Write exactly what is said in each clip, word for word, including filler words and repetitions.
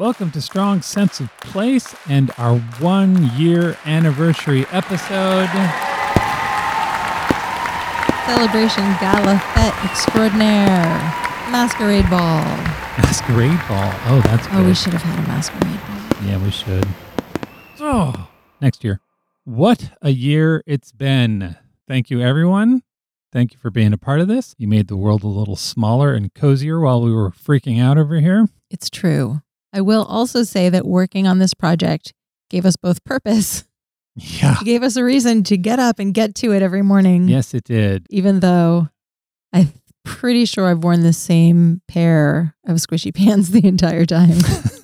Welcome to Strong Sense of Place and our one-year anniversary episode. Celebration Gala Fete Extraordinaire. Masquerade Ball. Masquerade Ball. Oh, that's good. Oh, we should have had a masquerade ball. Yeah, we should. Oh, next year. What a year it's been. Thank you, everyone. Thank you for being a part of this. You made the world a little smaller and cozier while we were freaking out over here. It's true. I will also say that working on this project gave us both purpose. Yeah. It gave us a reason to get up and get to it every morning. Yes, it did. Even though I'm pretty sure I've worn the same pair of squishy pants the entire time.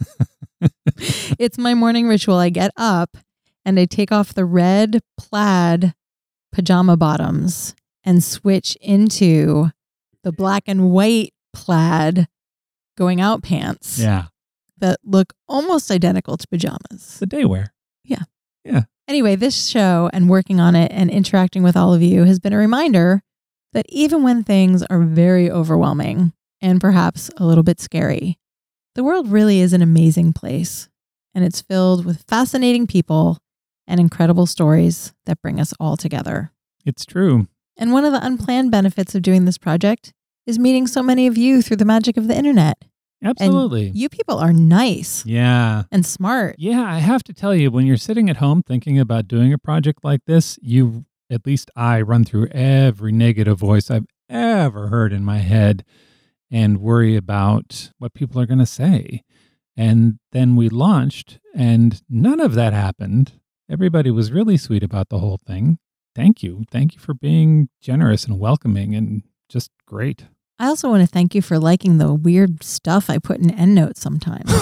It's my morning ritual. I get up and I take off the red plaid pajama bottoms and switch into the black and white plaid going out pants. Yeah. That look almost identical to pajamas. The day wear. Yeah. Yeah. Anyway, this show and working on it and interacting with all of you has been a reminder that even when things are very overwhelming and perhaps a little bit scary, the world really is an amazing place. And it's filled with fascinating people and incredible stories that bring us all together. It's true. And one of the unplanned benefits of doing this project is meeting so many of you through the magic of the internet. Absolutely. And you people are nice. Yeah. And smart. Yeah, I have to tell you, when you're sitting at home thinking about doing a project like this, you, at least I, run through every negative voice I've ever heard in my head and worry about what people are going to say. And then we launched and none of that happened. Everybody was really sweet about the whole thing. Thank you. Thank you for being generous and welcoming and just great. I also want to thank you for liking the weird stuff I put in EndNote sometimes.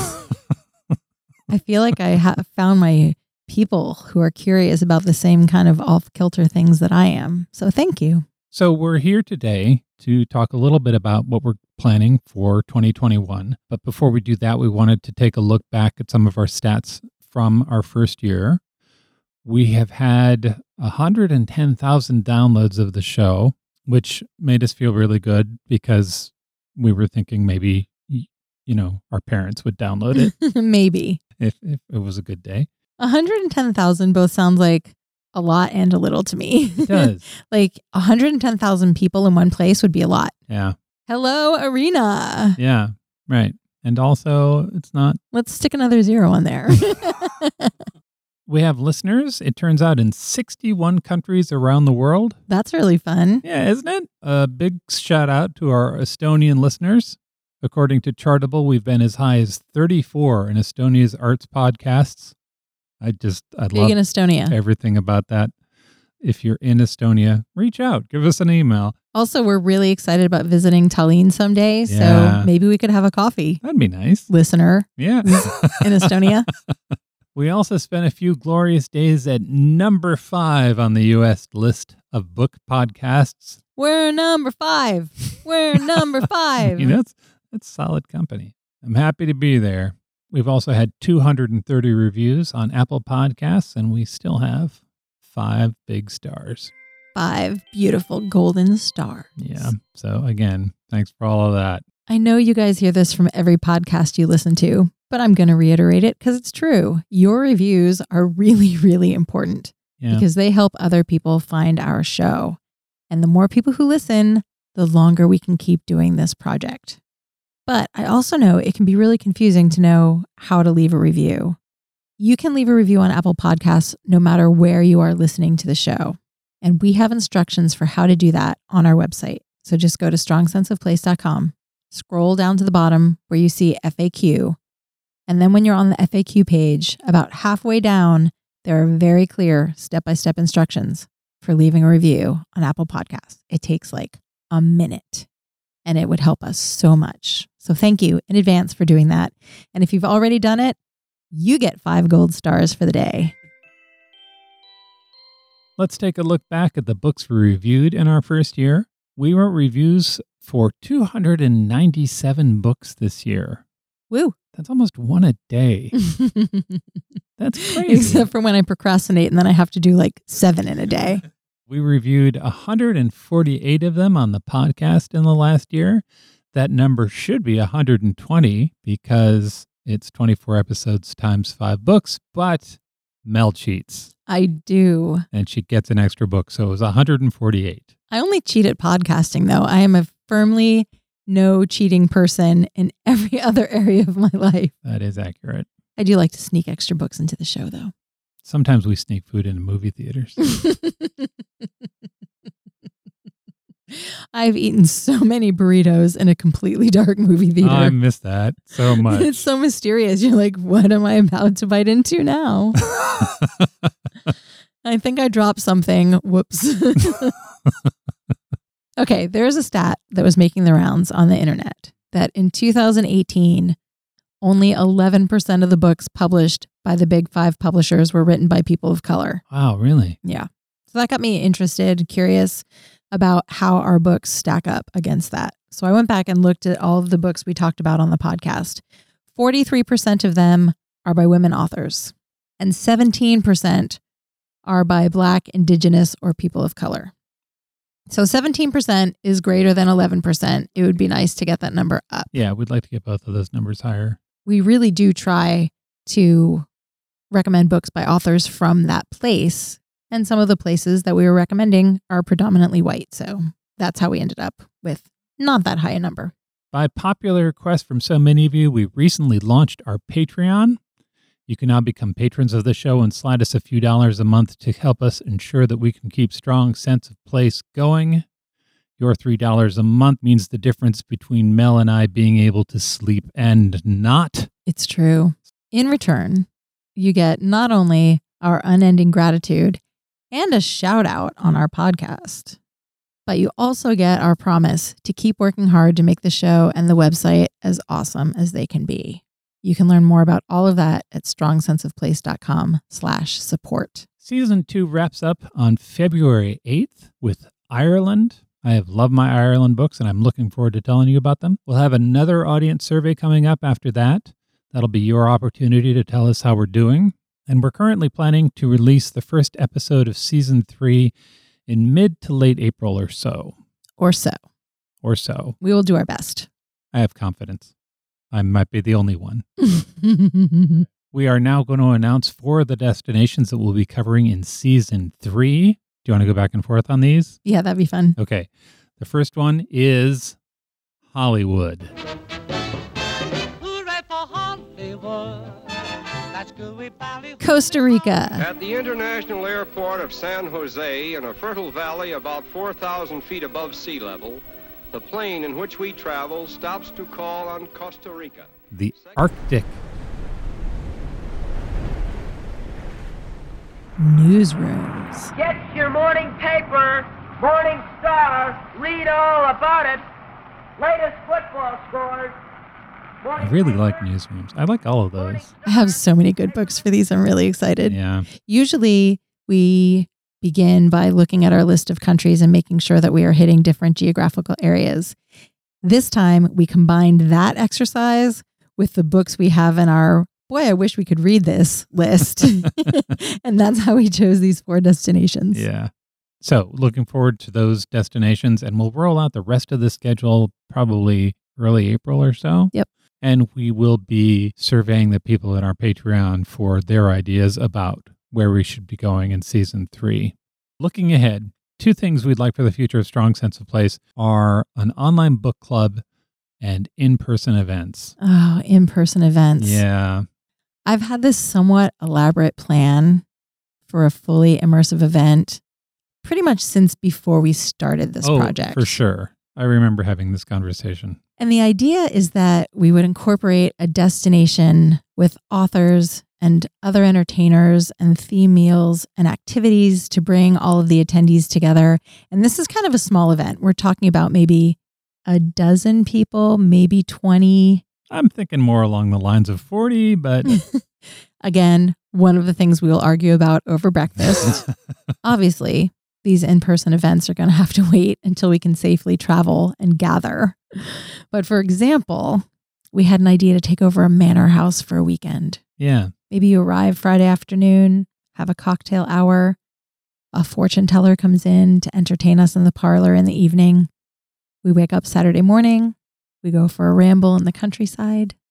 I feel like I have found my people who are curious about the same kind of off-kilter things that I am. So thank you. So we're here today to talk a little bit about what we're planning for twenty twenty-one. But before we do that, we wanted to take a look back at some of our stats from our first year. We have had one hundred ten thousand downloads of the show, which made us feel really good because we were thinking maybe, you know, our parents would download it. Maybe. If, if it was a good day. one hundred ten thousand both sounds like a lot and a little to me. It does. Like one hundred ten thousand people in one place would be a lot. Yeah. Hello, Arena. Yeah, right. And also, it's not... Let's stick another zero on there. We have listeners, it turns out, in sixty-one countries around the world. That's really fun. Yeah, isn't it? A big shout out to our Estonian listeners. According to Chartable, we've been as high as thirty-four in Estonia's arts podcasts. I just, I Big love in Estonia. everything about that. If you're in Estonia, reach out, give us an email. Also, we're really excited about visiting Tallinn someday. Yeah. So maybe we could have a coffee. That'd be nice. Listener Yeah. in Estonia. We also spent a few glorious days at number five on the U S list of book podcasts. We're number five. We're number five. You know, that's, that's solid company. I'm happy to be there. We've also had two hundred thirty reviews on Apple Podcasts, and we still have five big stars. Five beautiful golden stars. Yeah. So again, thanks for all of that. I know you guys hear this from every podcast you listen to, but I'm going to reiterate it because it's true. Your reviews are really, really important Yeah. because they help other people find our show. And the more people who listen, the longer we can keep doing this project. But I also know it can be really confusing to know how to leave a review. You can leave a review on Apple Podcasts no matter where you are listening to the show. And we have instructions for how to do that on our website. So just go to strong sense of place dot com, scroll down to the bottom where you see F A Q. And then when you're on the F A Q page, about halfway down, there are very clear step-by-step instructions for leaving a review on Apple Podcasts. It takes like a minute and it would help us so much. So thank you in advance for doing that. And if you've already done it, you get five gold stars for the day. Let's take a look back at the books we reviewed in our first year. We wrote reviews for two hundred ninety-seven books this year. Woo. That's almost one a day. That's crazy. Except for when I procrastinate and then I have to do like seven in a day. We reviewed one hundred forty-eight of them on the podcast in the last year. That number should be one hundred twenty because It's twenty-four episodes times five books, but Mel cheats. I do. And she gets an extra book. So it was one hundred forty-eight. I only cheat at podcasting, though. I am a firmly no cheating person in every other area of my life. That is accurate. I do like to sneak extra books into the show, though. Sometimes we sneak food into movie theaters. I've eaten so many burritos in a completely dark movie theater. Oh, I miss that so much. It's so mysterious. You're like, what am I about to bite into now? I think I dropped something. Whoops. Okay, there's a stat that was making the rounds on the internet that in two thousand eighteen, only eleven percent of the books published by the big five publishers were written by people of color. Wow, really? Yeah. So that got me interested, curious about how our books stack up against that. So I went back and looked at all of the books we talked about on the podcast. forty-three percent of them are by women authors, and seventeen percent are by Black, Indigenous, or people of color. So seventeen percent is greater than eleven percent. It would be nice to get that number up. Yeah, we'd like to get both of those numbers higher. We really do try to recommend books by authors from that place. And some of the places that we were recommending are predominantly white. So that's how we ended up with not that high a number. By popular request from so many of you, we recently launched our Patreon. You can now become patrons of the show and slide us a few dollars a month to help us ensure that we can keep Strong Sense of Place going. Your three dollars a month means the difference between Mel and I being able to sleep and not. It's true. In return, you get not only our unending gratitude and a shout out on our podcast, but you also get our promise to keep working hard to make the show and the website as awesome as they can be. You can learn more about all of that at strongsenseofplace.com slash support. Season two wraps up on February eighth with Ireland. I have loved my Ireland books, and I'm looking forward to telling you about them. We'll have another audience survey coming up after that. That'll be your opportunity to tell us how we're doing. And we're currently planning to release the first episode of season three in mid to late April or so. Or so. Or so. We will do our best. I have confidence. I might be the only one. We are now going to announce four of the destinations that we'll be covering in season three. Do you want to go back and forth on these? Yeah, that'd be fun. Okay. The first one is Hollywood. Hooray for Hollywood. Costa Rica. At the International Airport of San Jose, in a fertile valley about four thousand feet above sea level, the plane in which we travel stops to call on Costa Rica. The Arctic. Newsrooms. Get your morning paper, Morning Star, read all about it. Latest football scores. I really like newsrooms. I like all of those. I have so many good books for these. I'm really excited. Yeah. Usually we begin by looking at our list of countries and making sure that we are hitting different geographical areas. This time we combined that exercise with the books we have in our, boy, I wish we could read this list. And that's how we chose these four destinations. Yeah. So looking forward to those destinations, and we'll roll out the rest of the schedule probably early April or so. Yep. And we will be surveying the people in our Patreon for their ideas about where we should be going in season three. Looking ahead, two things we'd like for the future of Strong Sense of Place are an online book club and in-person events. Oh, in-person events. Yeah. I've had this somewhat elaborate plan for a fully immersive event pretty much since before we started this oh, project. For sure. I remember having this conversation. And the idea is that we would incorporate a destination with authors and other entertainers and theme meals and activities to bring all of the attendees together. And this is kind of a small event. We're talking about maybe a dozen people, maybe twenty. I'm thinking more along the lines of forty, but... Again, one of the things we will argue about over breakfast. Obviously, these in-person events are going to have to wait until we can safely travel and gather. But for example, we had an idea to take over a manor house for a weekend. Yeah. Maybe you arrive Friday afternoon, have a cocktail hour, a fortune teller comes in to entertain us in the parlor in the evening. We wake up Saturday morning, we go for a ramble in the countryside.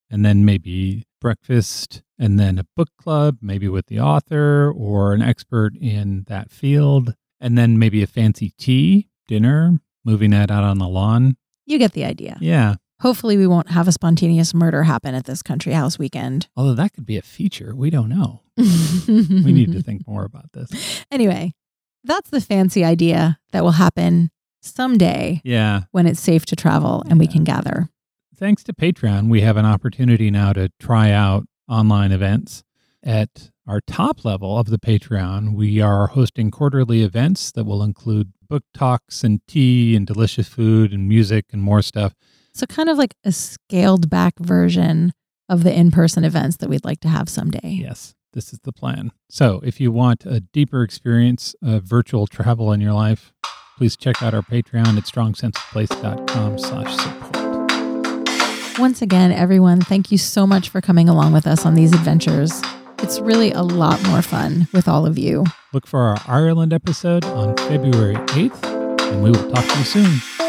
and then maybe breakfast, and then a book club, maybe with the author or an expert in that field, and then maybe a fancy tea, dinner, moving that out on the lawn. You get the idea. Yeah. Hopefully we won't have a spontaneous murder happen at this country house weekend. Although that could be a feature. We don't know. We need to think more about this. Anyway, that's the fancy idea that will happen someday Yeah. when it's safe to travel and we Yeah. can gather. Thanks to Patreon, we have an opportunity now to try out online events. At our top level of the Patreon, we are hosting quarterly events that will include book talks and tea and delicious food and music and more stuff. So kind of like a scaled back version of the in-person events that we'd like to have someday. Yes, this is the plan. So if you want a deeper experience of virtual travel in your life, please check out our Patreon at strongsenseofplace.com slash support. Once again, everyone, thank you so much for coming along with us on these adventures. It's really a lot more fun with all of you. Look for our Ireland episode on February eighth, and we will talk to you soon.